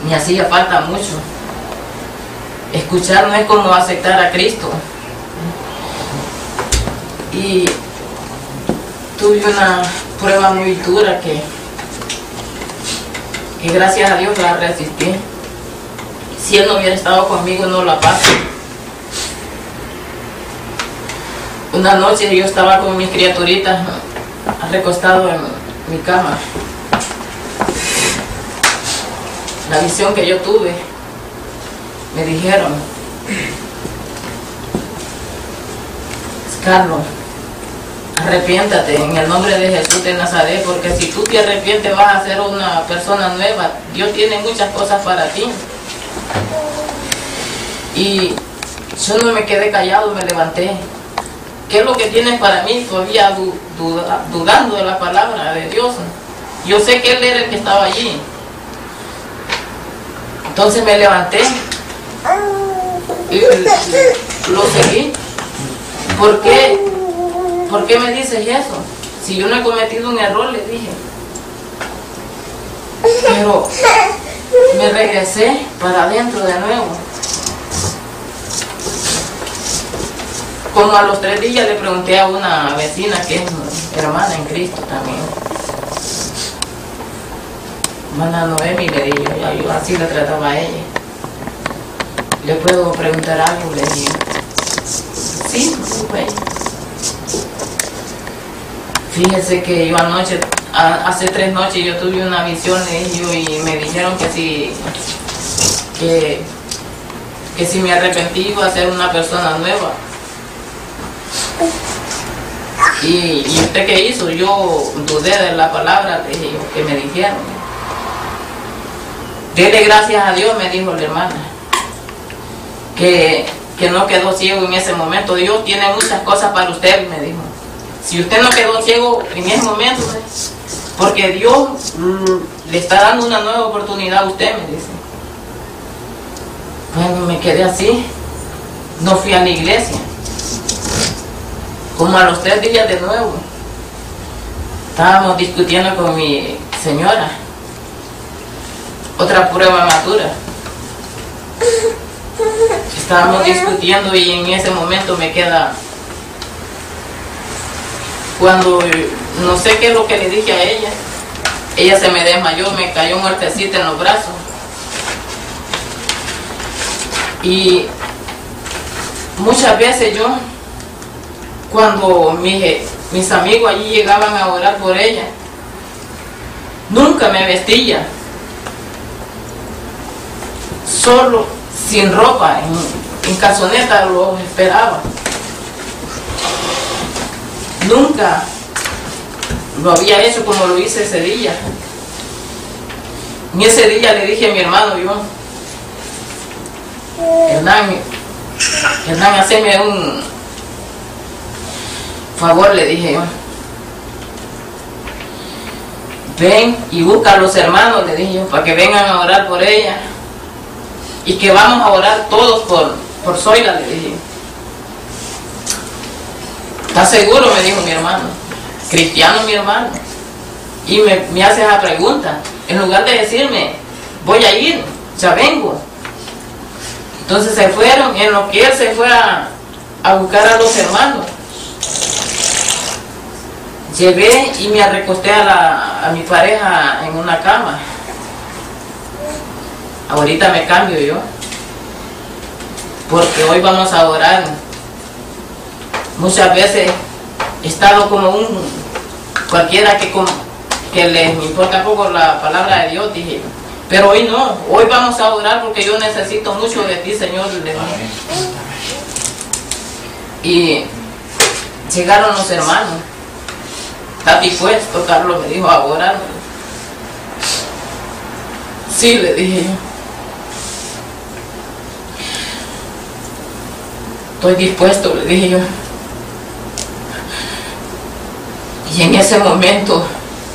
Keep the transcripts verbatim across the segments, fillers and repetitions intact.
me hacía falta mucho. Escuchar no es como aceptar a Cristo. Y tuve una prueba muy dura que, que gracias a Dios la resistí. Si Él no hubiera estado conmigo, no la paso. Una noche yo estaba con mis criaturitas recostado en mi cama. La visión que yo tuve, me dijeron: Carlos, arrepiéntate en el nombre de Jesús de Nazaret, porque si tú te arrepientes vas a ser una persona nueva. Dios tiene muchas cosas para ti. Y yo no me quedé callado, me levanté. ¿Qué es lo que tienes para mí? Todavía du duda, dudando de la palabra de Dios. Yo sé que Él era el que estaba allí. Entonces me levanté y lo seguí. ¿Por qué? ¿Por qué me dices eso? Si yo no he cometido un error, le dije. Pero me regresé para adentro de nuevo. Como a los tres días le pregunté a una vecina que es hermana en Cristo también. Hermana Noemi, le dije, yo, yo así le trataba a ella. ¿Le puedo preguntar algo? Le dije. Sí, pues. Fíjese que yo anoche, a, hace tres noches yo tuve una visión de ellos y me dijeron que si, que, que si me arrepentí iba a ser una persona nueva. Y, y usted qué hizo, yo dudé de la palabra le dije, que me dijeron. Dele gracias a Dios, me dijo la hermana, que, que no quedó ciego en ese momento. Dios tiene muchas cosas para usted, me dijo. Si usted no quedó ciego en ese momento, porque Dios mm, le está dando una nueva oportunidad a usted, me dice. Bueno, me quedé así, no fui a la iglesia. Como a los tres días de nuevo, estábamos discutiendo con mi señora, otra prueba madura. Estábamos discutiendo y en ese momento me queda, cuando no sé qué es lo que le dije a ella, ella se me desmayó, me cayó un muertecita en los brazos. Y muchas veces yo, cuando mis, mis amigos allí llegaban a orar por ella, nunca me vestía, solo sin ropa, en, en calzoneta los esperaba. Nunca lo había hecho como lo hice ese día. En ese día le dije a mi hermano, yo, Hernán, Hernán, haceme un favor, le dije yo. Ven y busca a los hermanos, le dije yo, para que vengan a orar por ella. Y que vamos a orar todos por, por Zoila, le dije. ¿Estás seguro? Me dijo mi hermano. Cristiano mi hermano. Y me, me hace esa pregunta. En lugar de decirme, voy a ir, ya vengo. Entonces se fueron, en lo que él se fue a, a buscar a los hermanos. Llegué y me recosté a, la, a mi pareja en una cama. Ahorita me cambio yo, porque hoy vamos a orar. Muchas veces he estado como un cualquiera que, que les importa poco la palabra de Dios, dije, pero hoy no, hoy vamos a orar porque yo necesito mucho de ti, Señor. Y llegaron los hermanos. ¿Estás dispuesto, Carlos? Me dijo, a orar. Sí, le dije yo. Estoy dispuesto, le dije yo. Y en ese momento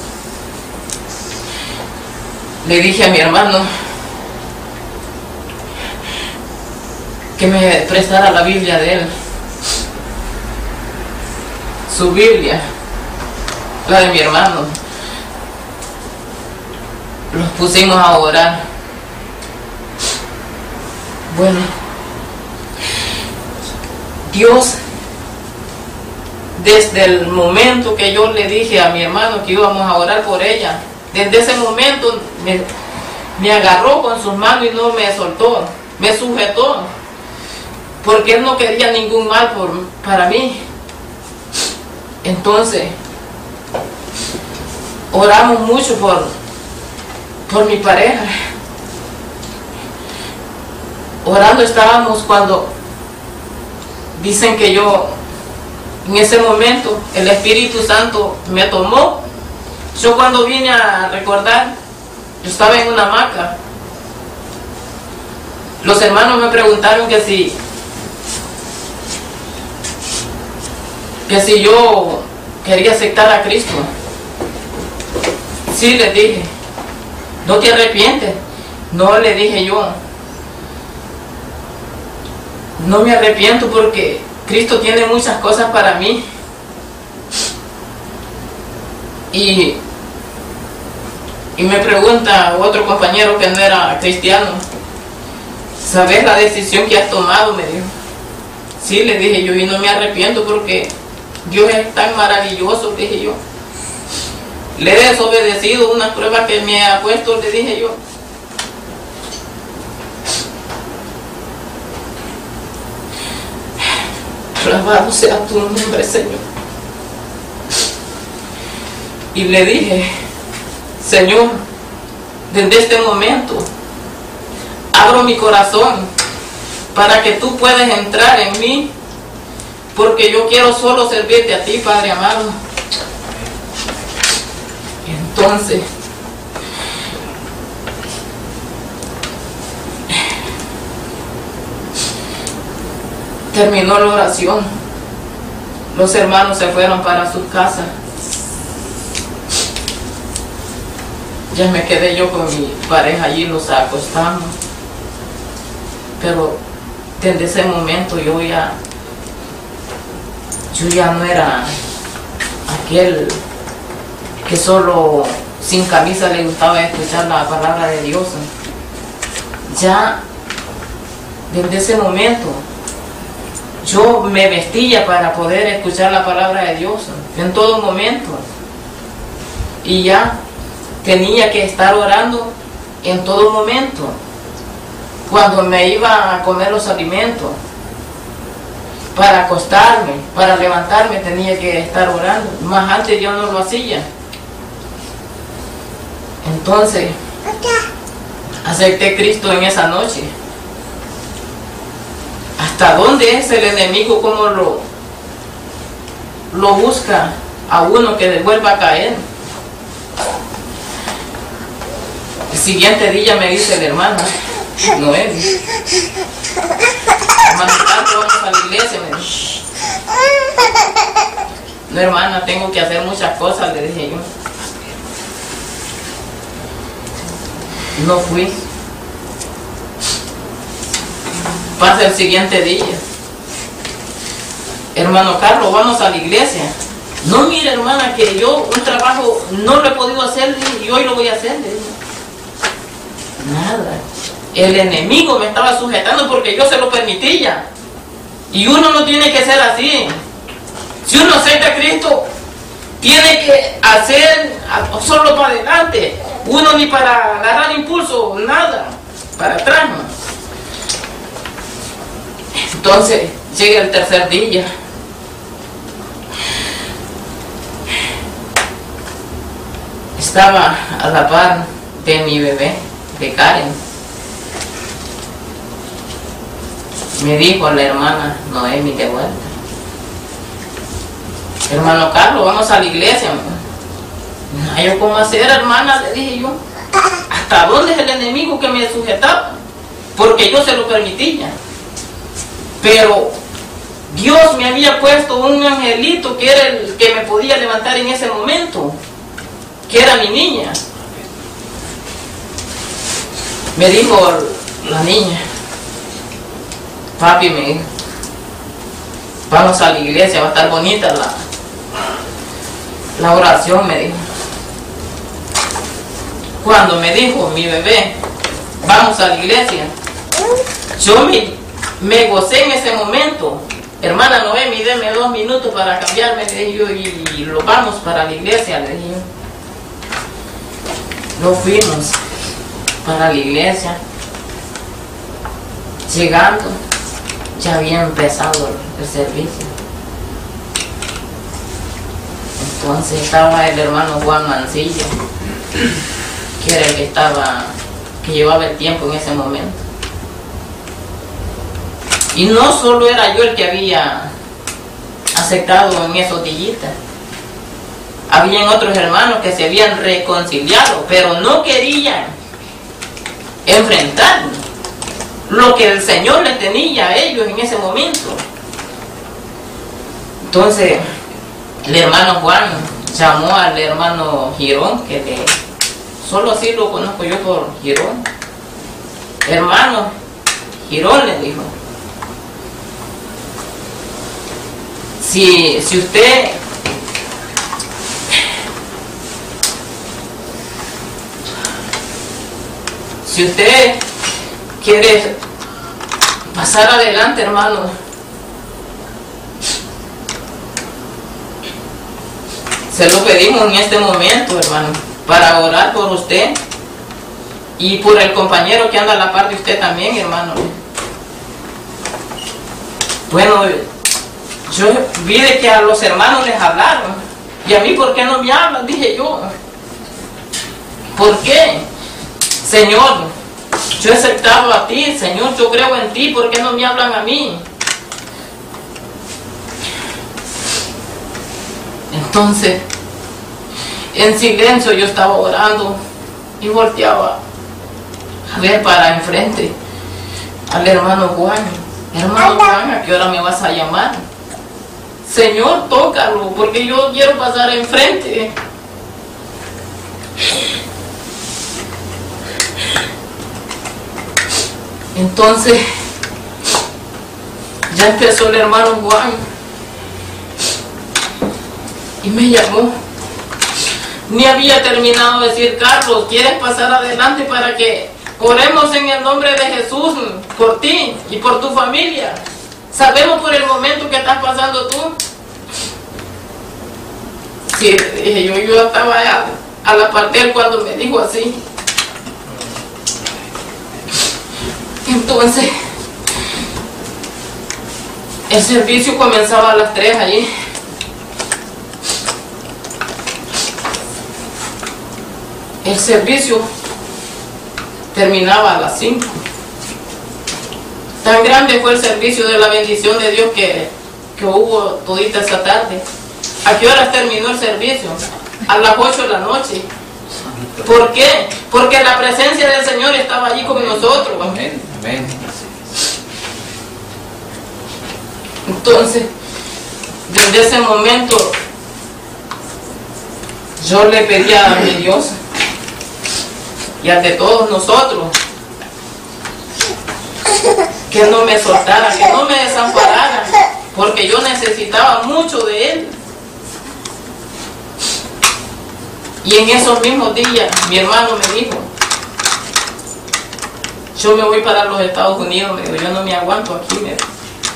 le dije a mi hermano que me prestara la Biblia de él, su Biblia, la de mi hermano. Los pusimos a orar. Bueno, Dios, desde el momento que yo le dije a mi hermano que íbamos a orar por ella, desde ese momento me, me agarró con sus manos y no me soltó, me sujetó, porque él no quería ningún mal por, para mí. Entonces, oramos mucho por, por mi pareja. Orando estábamos cuando dicen que yo, en ese momento, el Espíritu Santo me tomó. Yo cuando vine a recordar, yo estaba en una hamaca. Los hermanos me preguntaron que si, que si yo quería aceptar a Cristo. Sí, les dije. ¿No te arrepientes? No, le dije yo. No me arrepiento porque Cristo tiene muchas cosas para mí. Y, y me pregunta otro compañero que no era cristiano, ¿sabes la decisión que has tomado? Me dijo. Sí, le dije yo, y no me arrepiento porque Dios es tan maravilloso, dije yo. Le he desobedecido unas pruebas que me ha puesto, le dije yo. Alabado sea tu nombre, Señor. Y le dije, Señor, desde este momento abro mi corazón para que tú puedas entrar en mí, porque yo quiero solo servirte a ti, Padre amado. Entonces, terminó la oración. Los hermanos se fueron para sus casas. Ya me quedé yo con mi pareja allí, los acostamos. Pero desde ese momento yo ya, yo ya no era aquel que solo sin camisa le gustaba escuchar la palabra de Dios. Ya desde ese momento yo me vestía para poder escuchar la palabra de Dios en todo momento. Y ya tenía que estar orando en todo momento. Cuando me iba a comer los alimentos, para acostarme, para levantarme, tenía que estar orando. Más antes yo no lo hacía. Entonces, acepté a Cristo en esa noche. ¿Hasta dónde es el enemigo? ¿Cómo lo, lo busca a uno que vuelva a caer? El siguiente día me dice el hermano Noel, hermano, tanto vamos a la iglesia, me dice. No, hermana, tengo que hacer muchas cosas, le dije yo. No fui. Pasa el siguiente día. Hermano Carlos, vamos a la iglesia. No, mire, hermana, que yo un trabajo no lo he podido hacer y hoy lo voy a hacer. Nada. El enemigo me estaba sujetando porque yo se lo permitía. Y uno no tiene que ser así. Si uno acepta a Cristo, tiene que hacer solo para adelante. Uno ni para agarrar impulso, nada. Para atrás. Entonces llega el tercer día. Estaba a la par de mi bebé, de Karen. Me dijo la hermana Noemi de vuelta: hermano Carlos, vamos a la iglesia. No, yo cómo hacer, hermana, le dije yo. ¿Hasta dónde es el enemigo que me sujetaba? Porque yo se lo permitía. Pero Dios me había puesto un angelito que era el que me podía levantar en ese momento, que era mi niña. Me dijo la niña: papi, me dijo, vamos a la iglesia, va a estar bonita la, la oración, me dijo. Cuando me dijo mi bebé, vamos a la iglesia, Yo me, me gocé en ese momento. Hermana Noemi, deme dos minutos para cambiarme, le dije yo, y, y lo vamos para la iglesia, le dije yo. Lo fuimos para la iglesia. Llegando, ya había empezado el servicio. Entonces estaba el hermano Juan Mancilla, que era el que estaba, que llevaba el tiempo en ese momento. Y no solo era yo el que había aceptado en esos días. Habían otros hermanos que se habían reconciliado, pero no querían enfrentar lo que el Señor les tenía a ellos en ese momento. Entonces, el hermano Juan llamó al hermano Girón, que le, solo así lo conozco yo por Girón. Hermano Girón, le dijo, si, si usted si usted quiere pasar adelante, hermano, se lo pedimos en este momento, hermano, para orar por usted y por el compañero que anda a la par de usted también, hermano. Bueno, yo vi de que a los hermanos les hablaron, y a mí, ¿por qué no me hablan?, dije yo. ¿Por qué? Señor, yo he aceptado a ti, Señor, yo creo en ti, ¿por qué no me hablan a mí? Entonces, en silencio yo estaba orando y volteaba a ver para enfrente al hermano Juan. Hermano Juan, ¿a qué hora me vas a llamar? Señor, tócalo, porque yo quiero pasar enfrente. Entonces, ya empezó el hermano Juan y me llamó. Ni había terminado de decir, Carlos, ¿quieres pasar adelante para que oremos en el nombre de Jesús por ti y por tu familia? Sabemos por el momento que estás pasando tú. Sí, dije yo, yo estaba a, a la parte de él cuando me dijo así. Entonces, el servicio comenzaba a las tres allí. El servicio terminaba a las cinco. Tan grande fue el servicio de la bendición de Dios que, que hubo todita esa tarde. ¿A qué horas terminó el servicio? A las ocho de la noche. ¿Por qué? Porque la presencia del Señor estaba allí con nosotros. Amén. Amén. Entonces, desde ese momento, yo le pedía a mi Dios y al de todos nosotros que no me soltara, que no me desamparara, porque yo necesitaba mucho de Él. Y en esos mismos días, mi hermano me dijo, yo me voy para los Estados Unidos, me dijo, yo no me aguanto aquí, me dijo.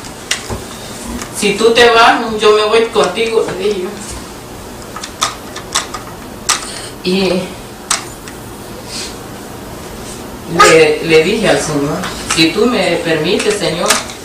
Si tú te vas, yo me voy contigo, le dije yo. Y le, le dije al Señor, si tú me permites, Señor,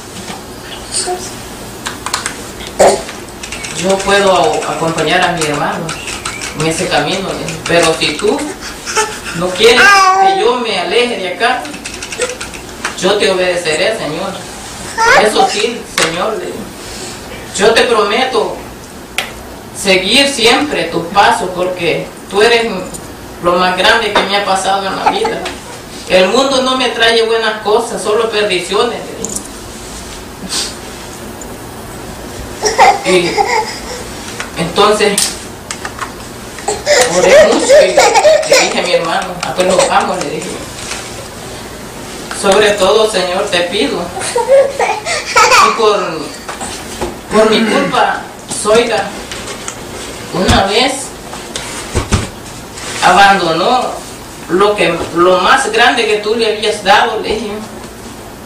yo puedo acompañar a mi hermano en ese camino, pero si tú no quieres que yo me aleje de acá, yo te obedeceré, Señor. Eso sí, Señor, yo te prometo seguir siempre tus pasos, porque tú eres lo más grande que me ha pasado en la vida. El mundo no me trae buenas cosas, solo perdiciones. Y entonces oré mucho y le dije a mi hermano, ah, pues nos vamos, le dije. Sobre todo, Señor, te pido, y por, por mi culpa, Zoila, una vez abandonó lo que lo más grande que tú le habías dado, le dije.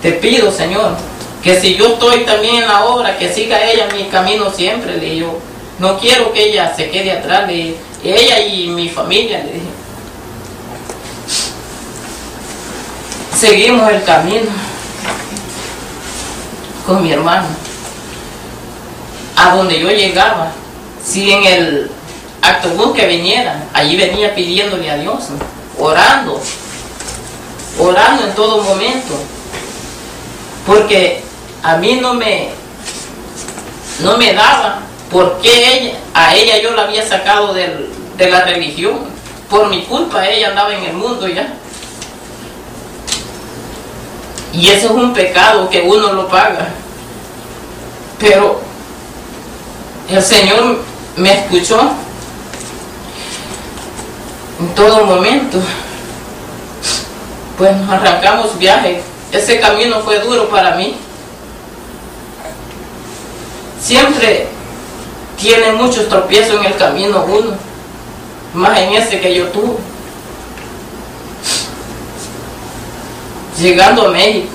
te pido, Señor, que si yo estoy también en la obra, que siga ella mi camino siempre, le digo. No quiero que ella se quede atrás, le dije. Ella y mi familia, le dije. Seguimos el camino con mi hermano. A donde yo llegaba, si en el autobús que viniera, allí venía pidiéndole a Dios, orando, orando en todo momento, porque a mí no me, no me daba, porque ella, a ella yo la había sacado del, de la religión, por mi culpa ella andaba en el mundo ya. Y eso es un pecado que uno lo paga. Pero el Señor me escuchó en todo momento. Pues nos arrancamos viaje. Ese camino fue duro para mí. Siempre tiene muchos tropiezos en el camino uno, más en ese que yo tuve. Llegando a México,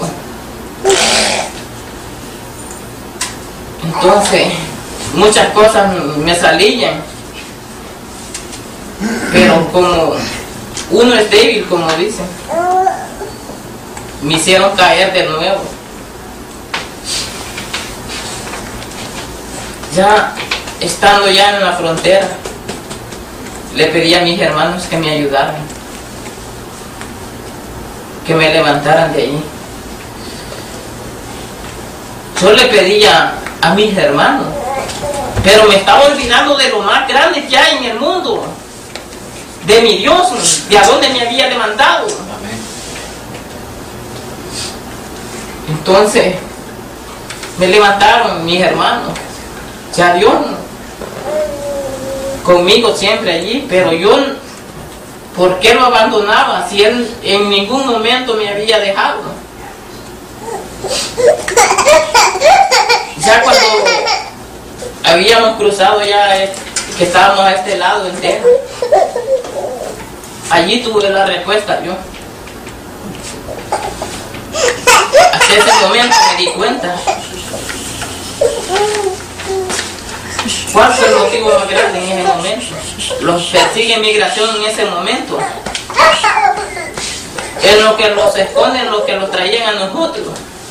entonces muchas cosas me salían, pero como uno es débil, como dicen, me hicieron caer de nuevo. Ya estando ya en la frontera, le pedí a mis hermanos que me ayudaran, que me levantaran de allí. Yo le pedía a mis hermanos, pero me estaba olvidando de lo más grande que hay en el mundo, de mi Dios, de a dónde me había levantado. Entonces me levantaron mis hermanos, ya Dios conmigo siempre allí, pero yo, ¿por qué lo abandonaba si Él en ningún momento me había dejado? Ya cuando habíamos cruzado ya, que estábamos a este lado entero, allí tuve la respuesta yo. Hasta ese momento me di cuenta cuál fue el motivo más grande en ese momento. Los persigue migración en ese momento. En lo que los esconden, lo que los traían a nosotros.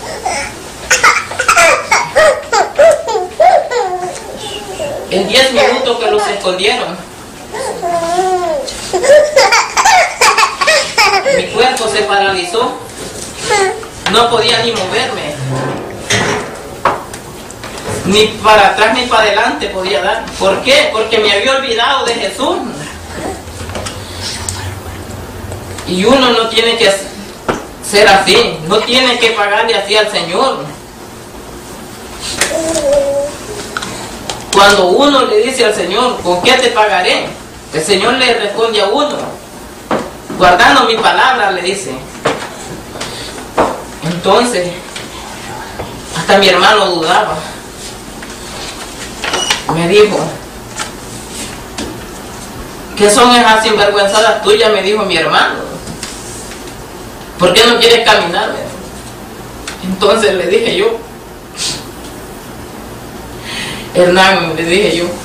En diez minutos que los escondieron, mi cuerpo se paralizó. No podía ni moverme. Ni para atrás ni para adelante podía dar. ¿Por qué? Porque me había olvidado de Jesús. Y uno no tiene que ser así. No tiene que pagarle así al Señor. Cuando uno le dice al Señor, ¿con qué te pagaré? El Señor le responde a uno, guardando mi palabra, le dice. Entonces, hasta mi hermano dudaba. Me dijo, ¿qué son esas sinvergüenzadas tuyas? Me dijo mi hermano. ¿Por qué no quieres caminar? Entonces le dije yo, Hernán, le dije yo,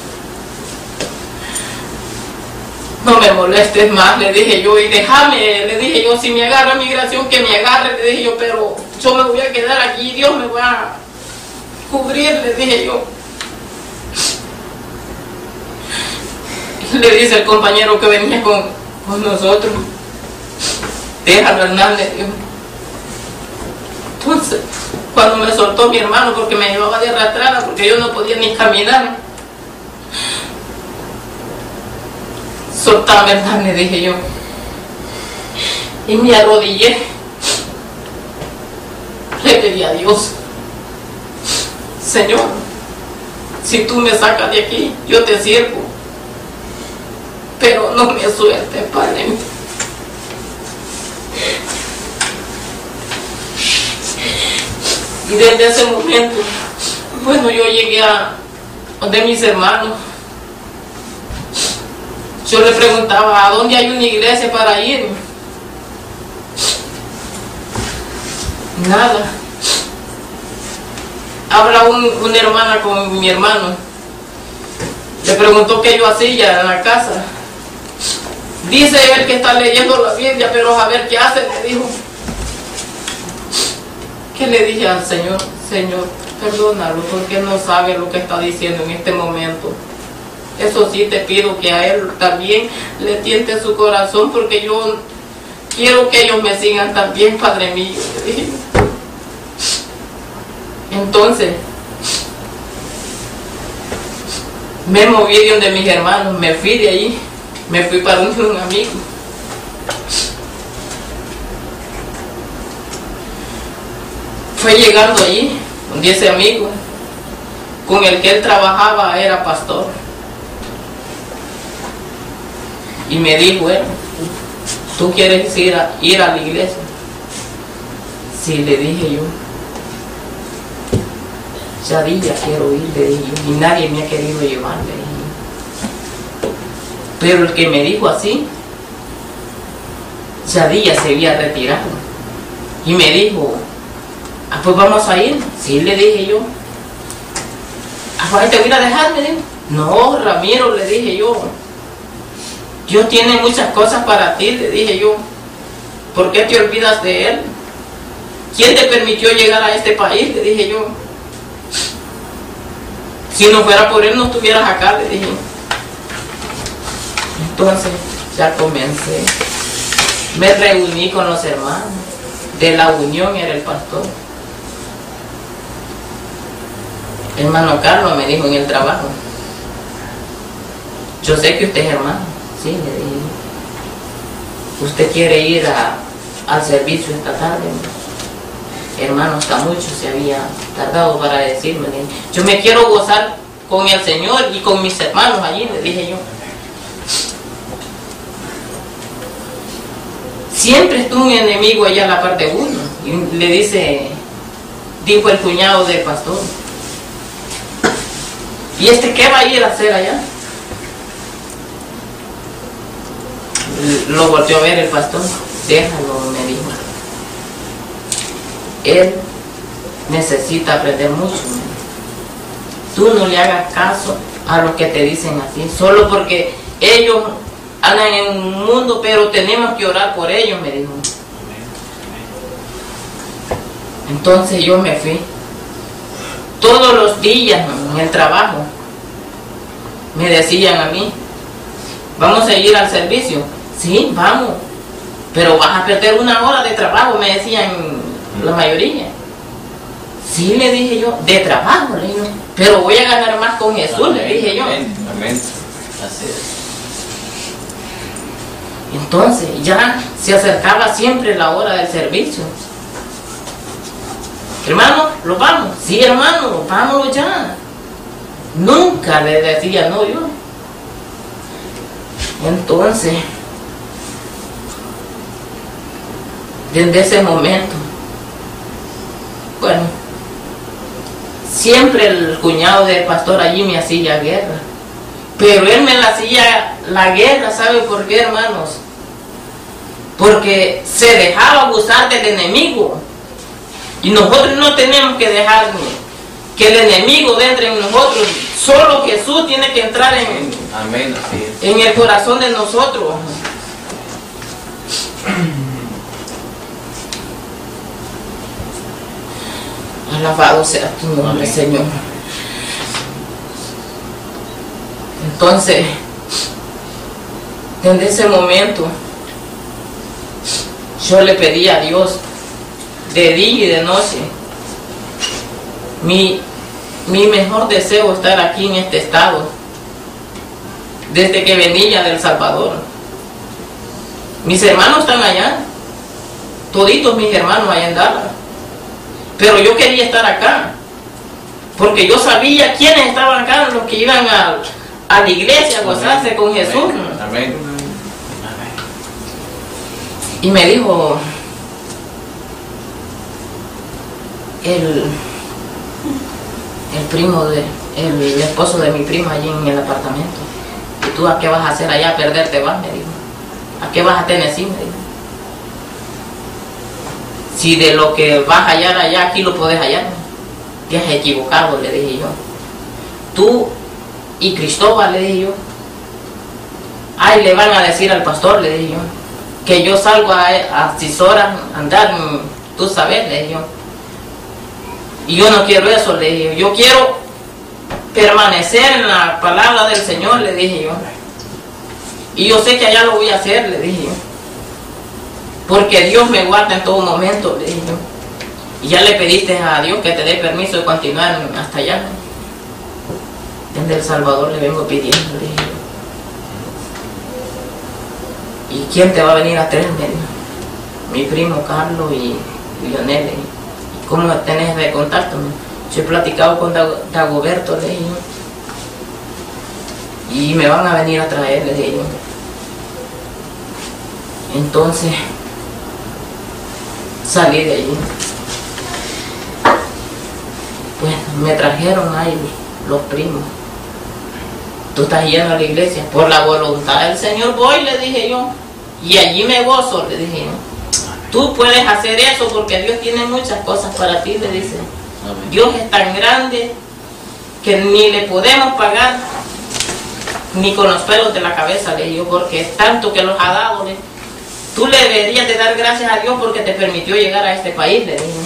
no me molestes más, le dije yo, y déjame, le dije yo, si me agarra migración, que me agarre, le dije yo, pero yo me voy a quedar aquí, Dios me va a cubrir, le dije yo. Le dice el compañero que venía con, con nosotros, déjalo, Hernán, le dijo. Entonces, cuando me soltó mi hermano, porque me llevaba de arrastrada, porque yo no podía ni caminar, soltame, Hernán, le dije yo, y me arrodillé, le pedí a Dios, Señor, si tú me sacas de aquí, yo te sirvo, pero no me sueltes, Padre mío. Y desde ese momento, bueno, yo llegué a donde mis hermanos. Yo le preguntaba, ¿a dónde hay una iglesia para ir? Nada. Habla un, una hermana con mi hermano. Le preguntó qué yo hacía en la casa. Dice él que está leyendo la Biblia, pero a ver qué hace, me dijo. ¿Qué le dije al Señor? Señor, perdónalo, porque no sabe lo que está diciendo en este momento. Eso sí te pido que a él también le tiente su corazón, porque yo quiero que ellos me sigan también, Padre mío. Le dije. Entonces, me moví de donde mis hermanos, me fui de allí, me fui para un, un amigo. Fue llegando allí, donde ese amigo, con el que él trabajaba, era pastor. Y me dijo él, ¿tú quieres ir a, ir a la iglesia? Sí, le dije yo. Ya día quiero ir, le dije yo, y nadie me ha querido llevar, le dije yo. Pero el que me dijo así, ya día se había retirado. Y me dijo, ah, pues vamos a ir. Sí, le dije yo. Ah, pues te voy a dejar, me dijo. No, Ramiro, le dije yo. Dios tiene muchas cosas para ti, le dije yo. ¿Por qué te olvidas de Él? ¿Quién te permitió llegar a este país? Le dije yo. Si no fuera por Él, no estuvieras acá, le dije. Entonces, ya comencé. Me reuní con los hermanos. De la unión era el pastor. Hermano Carlos me dijo en el trabajo. Yo sé que usted es hermano. Sí, le dije. ¿Usted quiere ir a, al servicio esta tarde? Hermano, hasta mucho se había tardado para decirme. Yo me quiero gozar con el Señor y con mis hermanos allí, le dije yo. Siempre estuvo un enemigo allá en la parte uno. Y le dice, dijo el cuñado del pastor, ¿y este qué va a ir a hacer allá? Lo volteó a ver el pastor. Déjalo, me dijo. Él necesita aprender mucho. Tú no le hagas caso a los que te dicen así, solo porque ellos andan en un mundo, pero tenemos que orar por ellos, me dijo. Entonces yo me fui. Todos los días en el trabajo me decían a mí, ¿vamos a ir al servicio? Sí, vamos, pero vas a perder una hora de trabajo, me decían la mayoría. Sí, le dije yo, de trabajo, le dije, pero voy a ganar más con Jesús, amén, le dije yo. Amén, amén. Así es. Entonces ya se acercaba siempre la hora del servicio. Hermano, ¿lo vamos? Sí, hermano, vámonos ya. Nunca le decía no yo. Entonces, desde ese momento, bueno, siempre el cuñado del pastor allí me hacía guerra, pero él me la hacía la guerra, ¿sabe por qué, hermanos? Porque se dejaba abusar del enemigo, y nosotros no tenemos que dejar que el enemigo entre en nosotros. Solo Jesús tiene que entrar en, amén, en el corazón de nosotros. Alabado sea tu nombre, amén, Señor. Entonces, desde ese momento, yo le pedí a Dios de día y de noche. Mi, mi mejor deseo es estar aquí en este estado. Desde que venía de El Salvador. Mis hermanos están allá. Toditos mis hermanos allá en Dallas. Pero yo quería estar acá. Porque yo sabía quiénes estaban acá, los que iban a, a la iglesia a gozarse con Jesús. Amén. Y me dijo el, el primo de, el esposo de mi prima allí en el apartamento, ¿y tú a qué vas a hacer allá? A perderte vas, me dijo. ¿A qué vas a Tennessee? Me dijo. Si de lo que vas a hallar allá, aquí lo puedes hallar, te has equivocado, le dije yo. Tú y Cristóbal, le dije yo. Ay, le van a decir al pastor, le dije yo, que yo salgo a, a seis horas a andar, tú sabes, le dije yo. Y yo no quiero eso, le dije yo. Yo quiero permanecer en la palabra del Señor, le dije yo. Y yo sé que allá lo voy a hacer, le dije yo. Porque Dios me guarda en todo momento, le dije yo. Y ya le pediste a Dios que te dé permiso de continuar hasta allá. Desde El Salvador le vengo pidiendo, le dije yo. ¿Y quién te va a venir a traerme? Mi primo Carlos y Lionel. ¿Y cómo tenés de contacto? Yo he platicado con Dagoberto, le dije yo. Y me van a venir a traer, le dije yo. Entonces salí de allí. Pues me trajeron ahí los primos. Tú estás yendo a la iglesia por la voluntad del Señor, voy, le dije yo, y allí me gozo, le dije yo. Tú puedes hacer eso porque Dios tiene muchas cosas para ti, le dice. Amén. Dios es tan grande que ni le podemos pagar ni con los pelos de la cabeza, le dije yo, porque es tanto que los ha dado. Le. Tú le deberías de dar gracias a Dios porque te permitió llegar a este país, le dije.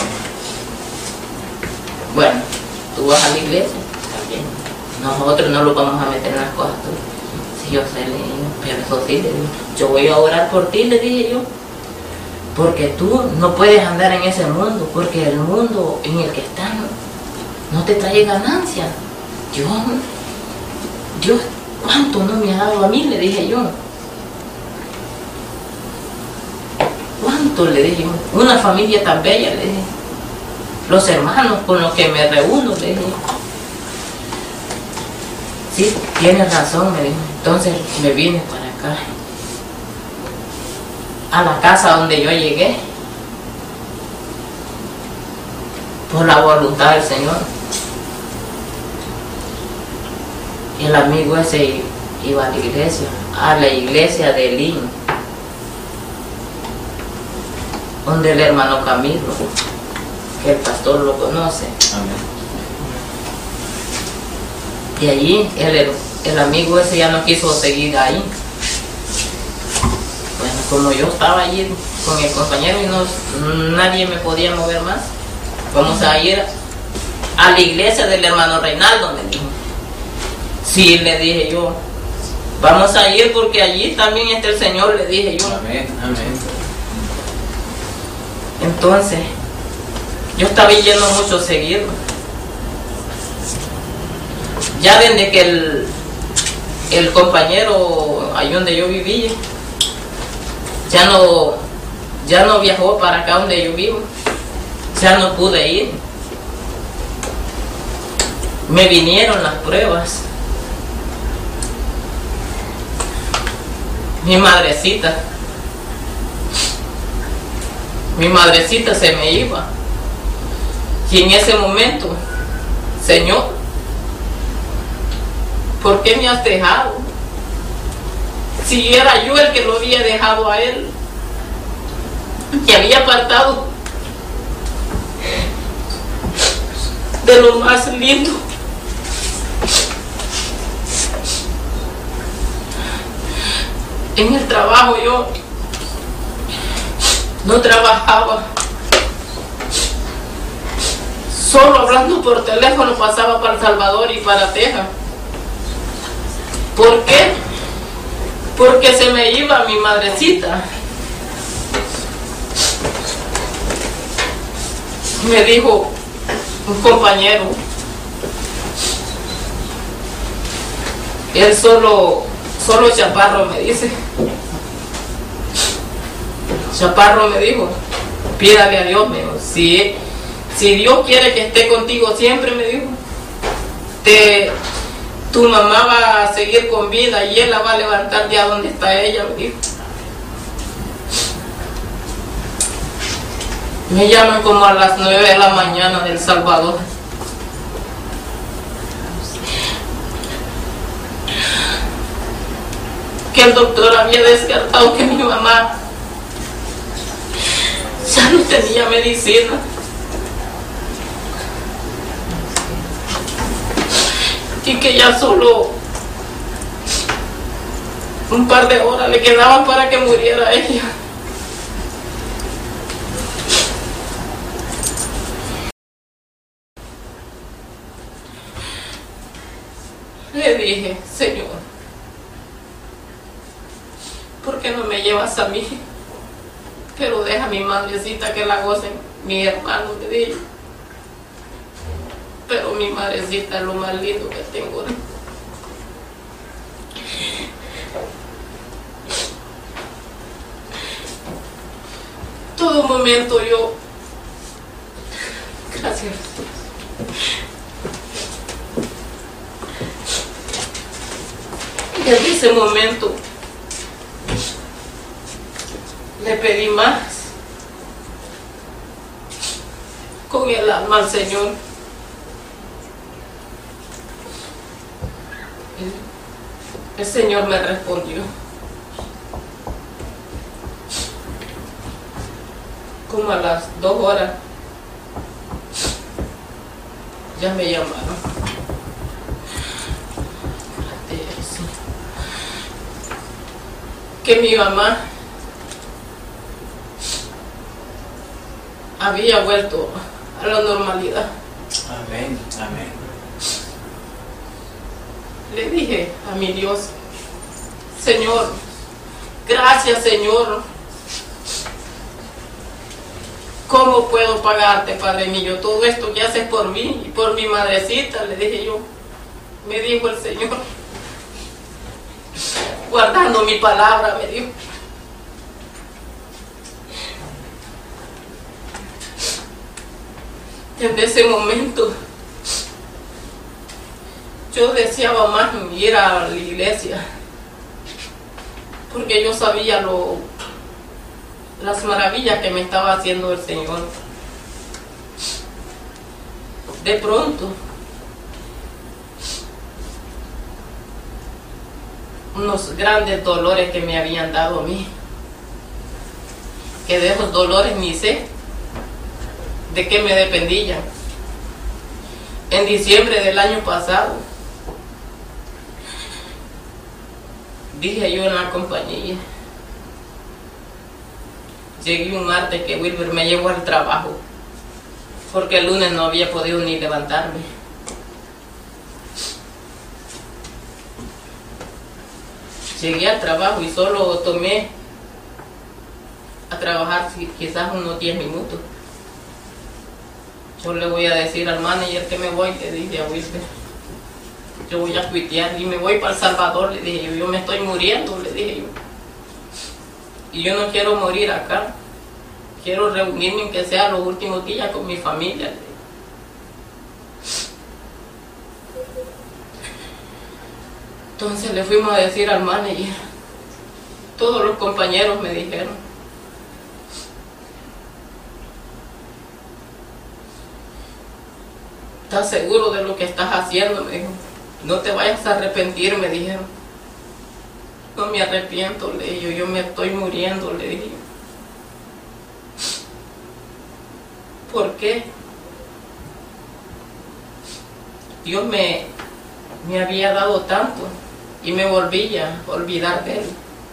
Bueno, tú vas a la iglesia, está bien. Nosotros no lo vamos a meter en las cosas. Si sí, yo sé, le dije, pero eso sí, le dije, yo voy a orar por ti, le dije yo. Porque tú no puedes andar en ese mundo, porque el mundo en el que estás no te trae ganancia. Yo, Dios, ¿cuánto no me ha dado a mí? Le dije yo. ¿Cuánto? Le dije yo. Una familia tan bella, le dije. Los hermanos con los que me reúno, le dije. Sí, tienes razón, me dijo. Entonces me vine para acá, a la casa donde yo llegué, por la voluntad del Señor. Y el amigo ese iba a la iglesia, a la iglesia de Lima, donde el hermano Camilo, que el pastor lo conoce. Amén. Y allí el, el amigo ese ya no quiso seguir ahí. Bueno, como yo estaba allí con el compañero y no, nadie me podía mover más, vamos a ir a la iglesia del hermano Reinaldo, me dijo. Sí, le dije yo, vamos a ir porque allí también está el Señor, le dije yo. Amén, amén. Entonces, yo estaba yendo mucho seguido. Ya desde que el, el compañero ahí donde yo vivía, ya no, ya no viajó para acá donde yo vivo, ya no pude ir. Me vinieron las pruebas. Mi madrecita, mi madrecita se me iba. Y en ese momento, Señor, ¿por qué me has dejado? Si era yo el que lo había dejado a él, que había apartado de lo más lindo. En el trabajo yo no trabajaba, solo hablando por teléfono pasaba para El Salvador y para Texas. ¿Por qué? Porque se me iba mi madrecita. Me dijo un compañero, él solo, solo Chaparro me dice, Chaparro me dijo, pídale a Dios, me dijo, si, si Dios quiere que esté contigo siempre, me dijo, te... tu mamá va a seguir con vida y él la va a levantar de a donde está ella, me dijo. Me llaman como a las nueve de la mañana del Salvador. Que el doctor había descartado que mi mamá ya no tenía medicina. Y que ya solo un par de horas le quedaban para que muriera ella. Le dije, Señor, ¿por qué no me llevas a mí? Pero deja a mi madrecita que la gocen mis hermanos, le dije. Pero mi madrecita es lo más lindo que tengo. Todo momento yo, gracias, desde ese momento le pedí más con el alma al Señor. El Señor me respondió. Como a las dos horas ya me llamaron. Que mi mamá había vuelto a la normalidad. Amén, amén. Le dije a mi Dios, Señor, gracias, Señor. ¿Cómo puedo pagarte, Padre mío, todo esto que haces por mí y por mi madrecita? Le dije yo. Me dijo el Señor, guardando mi palabra, me dijo. En ese momento yo deseaba más ir a la iglesia, porque yo sabía lo, las maravillas que me estaba haciendo el Señor. De pronto, unos grandes dolores que me habían dado a mí, que de esos dolores ni sé de qué me dependían. En diciembre del año pasado, dije yo en la compañía, llegué un martes que Wilber me llevó al trabajo, porque el lunes no había podido ni levantarme. Llegué al trabajo y solo tomé a trabajar quizás unos diez minutos. Yo le voy a decir al manager que me voy, le dije a Wilber. Yo voy a cuitear y me voy para El Salvador, le dije yo. Yo me estoy muriendo, le dije yo. Y yo no quiero morir acá. Quiero reunirme, aunque sea los últimos días, con mi familia. Entonces le fuimos a decir al manager. Todos los compañeros me dijeron, ¿estás seguro de lo que estás haciendo? Me dijo. No te vayas a arrepentir, me dijeron. No me arrepiento, le dije yo. Yo me estoy muriendo, le dije. ¿Por qué? Dios me, me había dado tanto y me volvía a olvidar de él.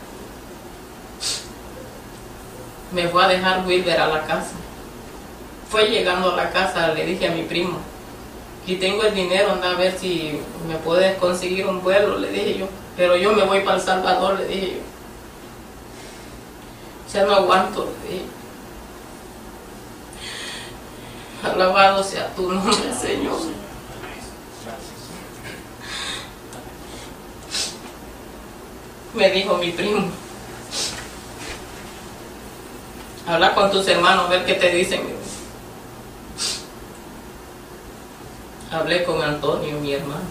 Me fue a dejar Wilber a la casa. Fue llegando a la casa, le dije a mi primo, y tengo el dinero, anda a ver si me puedes conseguir un vuelo, le dije yo. Pero yo me voy para El Salvador, le dije yo. Ya no aguanto, le dije. Alabado sea tu nombre, Señor. Me dijo mi primo, habla con tus hermanos, a ver qué te dicen. Hablé con Antonio, mi hermano.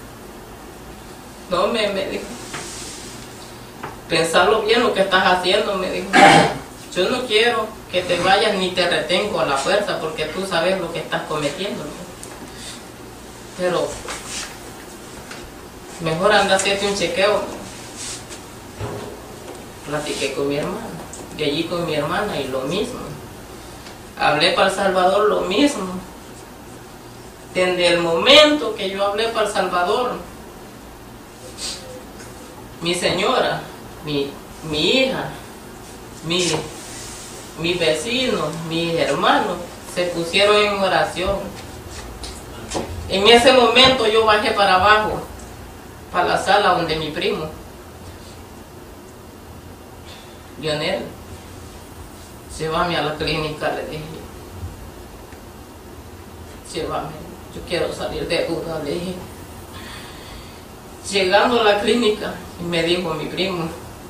No, me, me dijo, pensarlo bien lo que estás haciendo, me dijo. Yo no quiero que te vayas ni te retengo a la fuerza, porque tú sabes lo que estás cometiendo, ¿no? Pero mejor anda a hacerte un chequeo, ¿no? Platiqué con mi hermana, y allí con mi hermana, y lo mismo. hablé para El Salvador lo mismo. Desde el momento que yo hablé para El Salvador, mi señora, mi, mi hija, mi, mis vecinos, mis hermanos se pusieron en oración. En ese momento yo bajé para abajo, para la sala donde mi primo, Lionel, llévame a la clínica, le dije. Llévame, yo quiero salir de duda, le dije. Llegando a la clínica, me dijo mi primo,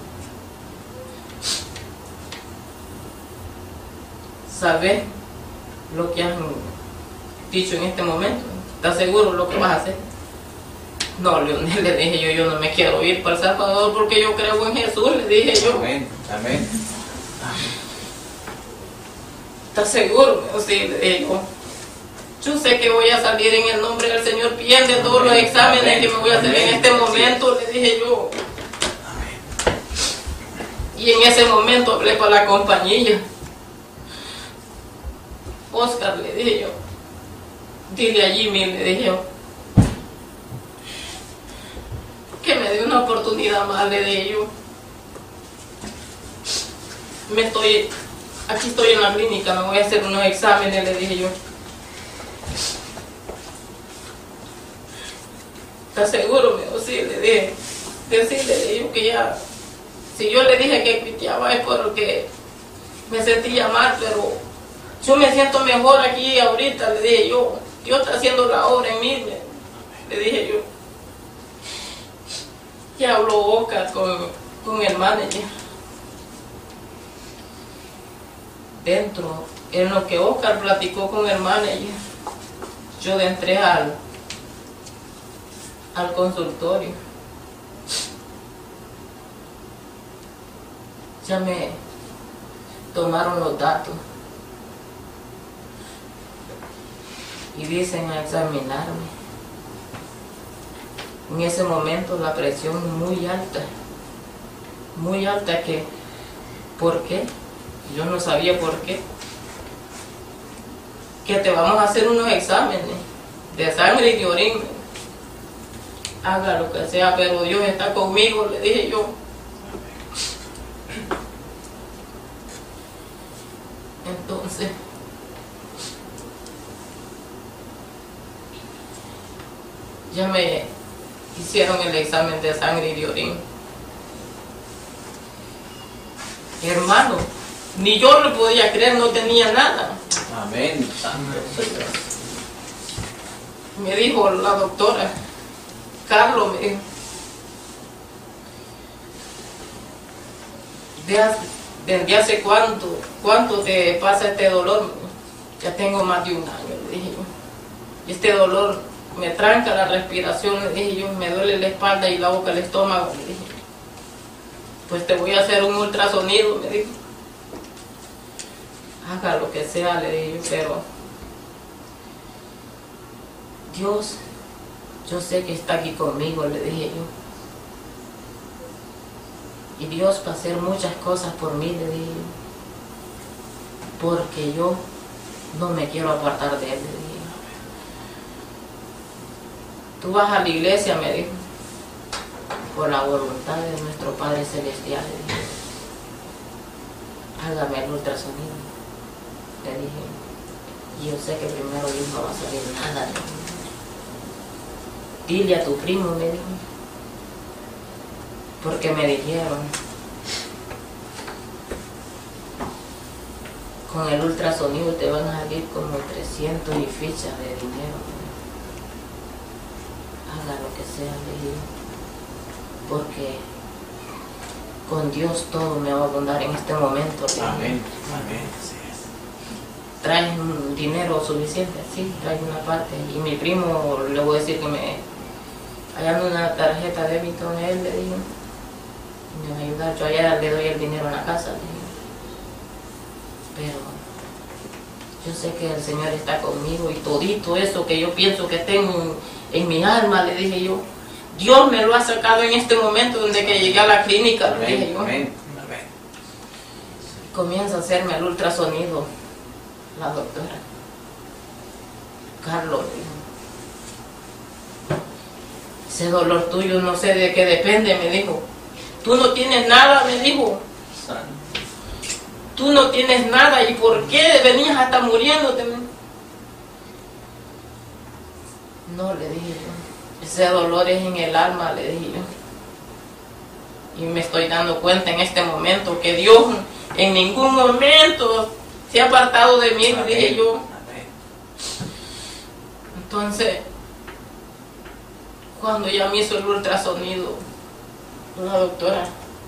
¿sabes lo que han dicho en este momento? ¿Estás seguro lo que vas a hacer? No, Leonel, le dije yo, yo no me quiero ir para El Salvador porque yo creo en Jesús, le dije yo. Amén, amén. ¿Estás seguro? Sí, le dije yo. Yo sé que voy a salir en el nombre del Señor, pierde todos los exámenes que me voy a hacer en este momento, le dije yo. Y en ese momento hablé para la compañía. Oscar, le dije yo, dile a Jimmy, le dije yo, que me dé una oportunidad más, le dije yo. Me estoy, aquí estoy en la clínica, me voy a hacer unos exámenes, le dije yo. ¿Estás seguro? Me dijo, sí, le dije. Decirle, le dije que ya, si yo le dije que cristiaba es porque me sentía mal, pero yo me siento mejor aquí ahorita, le dije yo. Dios está haciendo la obra en mí, le, le dije yo. Y habló Oscar con, con el manager. Dentro, en lo que Oscar platicó con el manager, yo entré al, al consultorio. Ya me tomaron los datos y dicen a examinarme. En ese momento la presión muy alta, muy alta que, ¿por qué? Yo no sabía por qué. Que te vamos a hacer unos exámenes de sangre y de orina. Haga lo que sea, pero Dios está conmigo, le dije yo. Entonces, ya me hicieron el examen de sangre y de orina. Hermano, ni yo lo podía creer, no tenía nada. Amén. Me dijo la doctora, Carlos, me dijo, ¿desde hace cuánto, cuánto te pasa este dolor? Ya tengo más de un año, le dije yo. Este dolor me tranca la respiración, le dije yo, me duele la espalda y la boca, el estómago, le dije. Pues te voy a hacer un ultrasonido, me dijo. Haga lo que sea, le dije yo, pero Dios, yo sé que está aquí conmigo, le dije yo. Y Dios va a hacer muchas cosas por mí, le dije yo. Porque yo no me quiero apartar de Él, le dije yo. Tú vas a la iglesia, me dijo, por la voluntad de nuestro Padre Celestial, le dije. Hágame el ultrasonido, le dije. Y yo sé que primero Dios no va a salir nada, le dije. Dile a tu primo, me dijo, porque me dijeron, con el ultrasonido te van a salir como trescientos y fichas de dinero. Haga lo que sea, le dije, porque con Dios todo me va a abundar en este momento. Amén, amén. Traes un dinero suficiente, sí, traes una parte. Y mi primo, le voy a decir que me hayan una tarjeta de débito en él, le digo, y me va a ayudar. Yo allá le doy el dinero a la casa, le digo. Pero yo sé que el Señor está conmigo y todito eso que yo pienso que tengo en mi alma, le dije yo, Dios me lo ha sacado en este momento desde que llegué a la clínica, le dije yo. Amén, amén. Comienza a hacerme el ultrasonido la doctora. Carlos, dijo, ese dolor tuyo no sé de qué depende, me dijo. Tú no tienes nada, me dijo. Tú no tienes nada, ¿y por qué venías hasta muriéndote? No, le dije yo. Ese dolor es en el alma, le dije yo. Y me estoy dando cuenta en este momento que Dios en ningún momento se ha apartado de mí, le dije yo. Entonces, cuando ya me hizo el ultrasonido, la doctora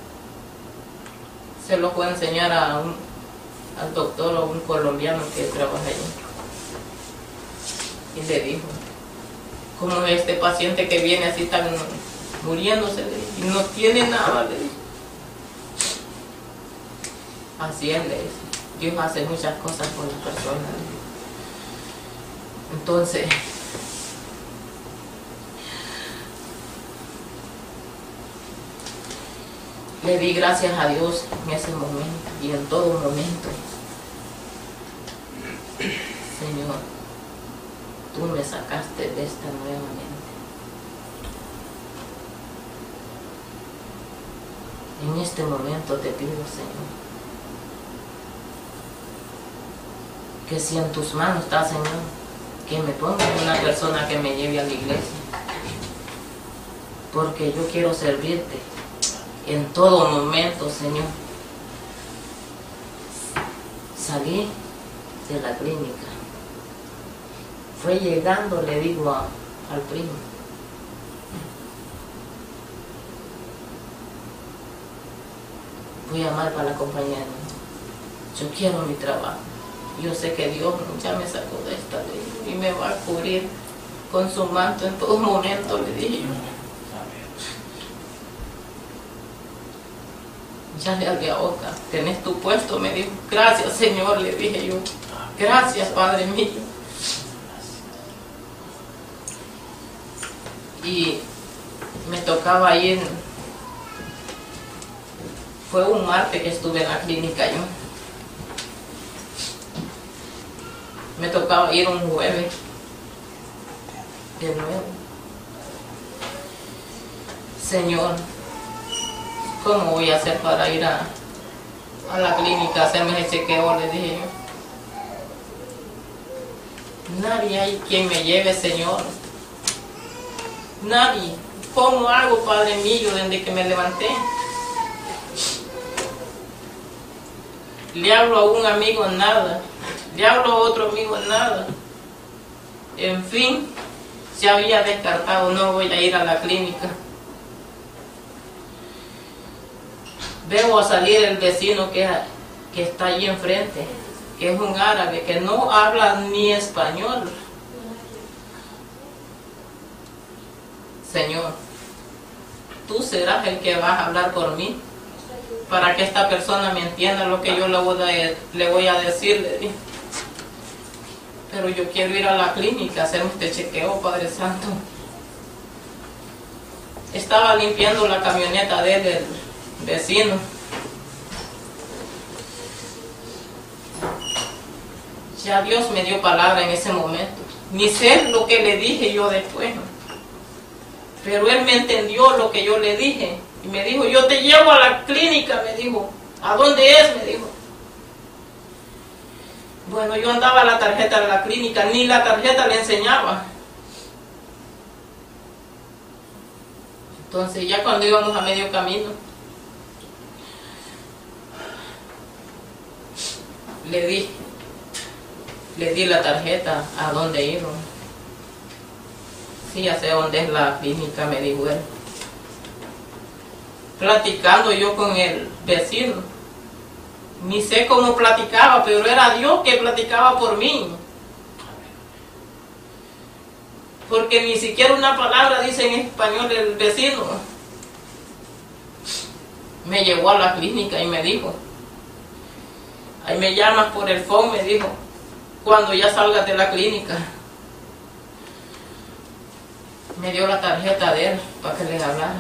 se lo fue a enseñar a un, al doctor o un colombiano que trabaja allí. Y le dijo, como este paciente que viene así tan muriéndose, le dijo, y no tiene nada, le dijo. Así es, le dice. Dios hace muchas cosas por las personas, le dijo. Entonces, le di gracias a Dios en ese momento y en todo momento. Señor, tú me sacaste de esta nuevamente. En este momento te pido, Señor, que si en tus manos está, Señor, que me pongas una persona que me lleve a la iglesia, porque yo quiero servirte en todo momento, Señor. Salí de la clínica. Fue llegando, le digo a, al primo, voy a llamar para la compañía. Yo quiero mi trabajo. Yo sé que Dios ya me sacó de esta ley y me va a cubrir con su manto en todo momento, le dije yo. Ya le hablé a Oca, tenés tu puesto, me dijo. Gracias, Señor, le dije yo. Gracias, Padre mío. Y me tocaba ir, fue un martes que estuve en la clínica yo. Me tocaba ir un jueves de nuevo. Señor, ¿cómo voy a hacer para ir a, a la clínica a hacerme ese chequeo? Le dije yo. Nadie hay quien me lleve, Señor. Nadie. ¿Cómo hago, Padre mío, desde que me levanté? Le hablo a un amigo, nada. Le hablo a otro amigo, nada. En fin, se había descartado, no voy a ir a la clínica. Veo a salir el vecino que, que está allí enfrente, que es un árabe, que no habla ni español. Señor, tú serás el que vas a hablar por mí, para que esta persona me entienda lo que yo le voy a, le voy a decir, le dije. Pero yo quiero ir a la clínica a hacerme este chequeo, Padre Santo. Estaba limpiando la camioneta de él, del vecino. Ya Dios me dio palabra en ese momento. Ni sé lo que le dije yo después. Pero él me entendió lo que yo le dije. Y me dijo, yo te llevo a la clínica, me dijo. ¿A dónde es? Me dijo. Bueno, yo andaba la tarjeta de la clínica, ni la tarjeta le enseñaba. Entonces ya cuando íbamos a medio camino, le di, le di la tarjeta a dónde iba. Sí, ya sé dónde es la clínica, me dijo él. Platicando yo con el vecino, ni sé cómo platicaba, pero era Dios que platicaba por mí. Porque ni siquiera una palabra dice en español el vecino. Me llevó a la clínica y me dijo, ahí me llamas por el phone, me dijo, cuando ya salgas de la clínica. Me dio la tarjeta de él para que le hablara.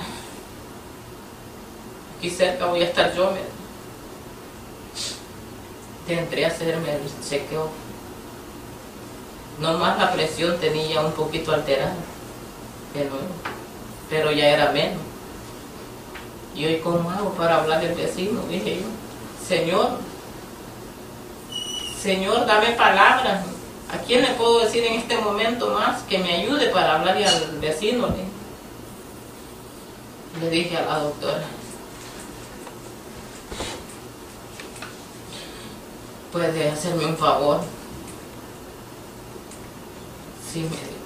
Aquí cerca voy a estar yo, me... entré a hacerme el chequeo Nomás la presión tenía un poquito alterada, pero, pero ya era menos. Y hoy, ¿cómo hago para hablar del vecino? Dije yo, Señor, Señor, dame palabras. ¿A quién le puedo decir en este momento más que me ayude para hablarle al vecino? Le dije a la doctora, ¿puede hacerme un favor? Sí, me dijo.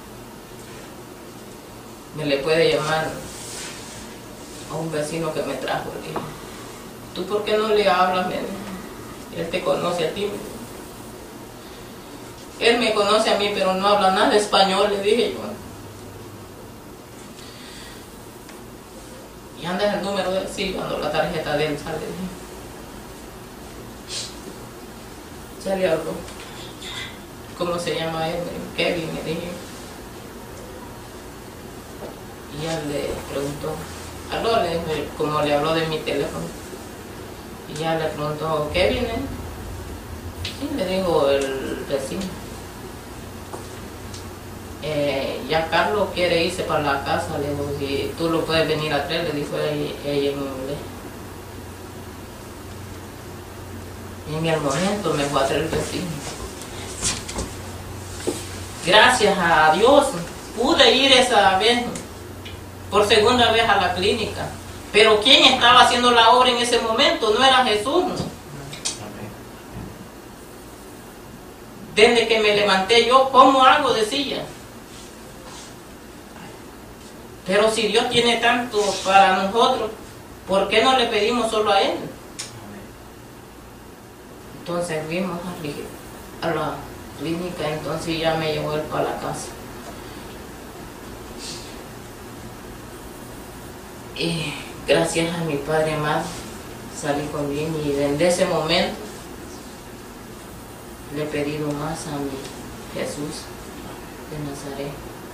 ¿Me le puede llamar a un vecino que me trajo? Le dije, ¿tú por qué no le hablas? Me dijo, él te conoce a ti. Él me conoce a mí, pero no habla nada de español, le dije yo. ¿Y andas el número de él? Sí, cuando la tarjeta de él sale. Ya le habló. ¿Cómo se llama él? Kevin, me dije. Y ya le preguntó. Aló, le dije, como le habló de mi teléfono. Y ya le preguntó, ¿Kevin? Eh? Sí, le dijo el vecino. Eh, ya Carlos quiere irse para la casa, le dijo, si tú lo puedes venir a traer, le dijo ella, ella en inglés. Y en el momento me fue a traer el vecino. Gracias a Dios pude ir esa vez, por segunda vez a la clínica. Pero ¿quién estaba haciendo la obra en ese momento? No era Jesús. Desde que me levanté yo, ¿cómo hago? Decía. Pero si Dios tiene tanto para nosotros, ¿por qué no le pedimos solo a Él? Entonces fuimos a la clínica, entonces ya me llevó Él para la casa. Y gracias a mi Padre amado, salí con bien, y desde ese momento le he pedido más a mi Jesús de Nazaret.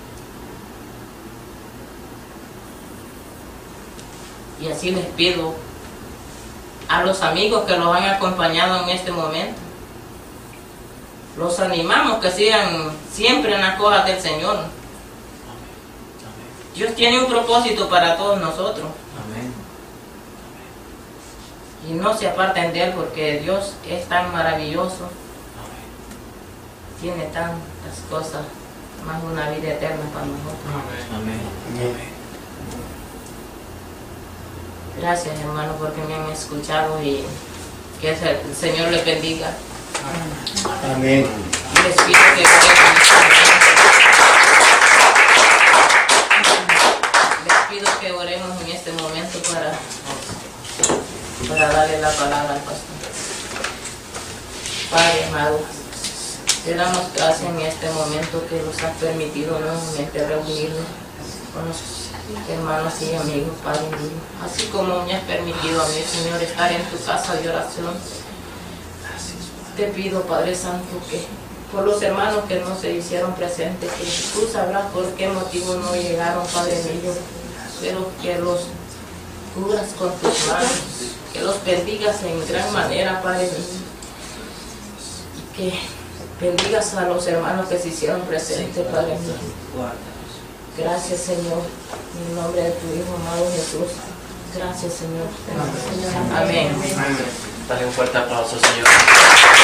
Y así les pido a los amigos que los han acompañado en este momento. Los animamos que sigan siempre en las cosas del Señor. Dios tiene un propósito para todos nosotros. Amén. Y no se aparten de Él, porque Dios es tan maravilloso. Tiene tantas cosas, más una vida eterna para nosotros. Amén. Amén. Gracias, hermano, porque me han escuchado, y que el Señor les bendiga. Amén. Y les pido que oremos. Les pido que oremos en este momento para, para darle la palabra al pastor. Padre amado, te damos gracias en este momento que nos has permitido nuevamente reunirnos con los hermanos y amigos, Padre mío. Así como me has permitido a mí, Señor, estar en tu casa de oración, te pido, Padre Santo, que por los hermanos que no se hicieron presentes, que tú sabrás por qué motivo no llegaron, Padre mío, pero que los cubras con tus manos, que los bendigas en gran manera, Padre mío, y que bendigas a los hermanos que se hicieron presentes, Padre mío. Gracias, Señor, en el nombre de tu Hijo amado Jesús. Gracias, Señor. Amén. Dale un fuerte aplauso, Señor.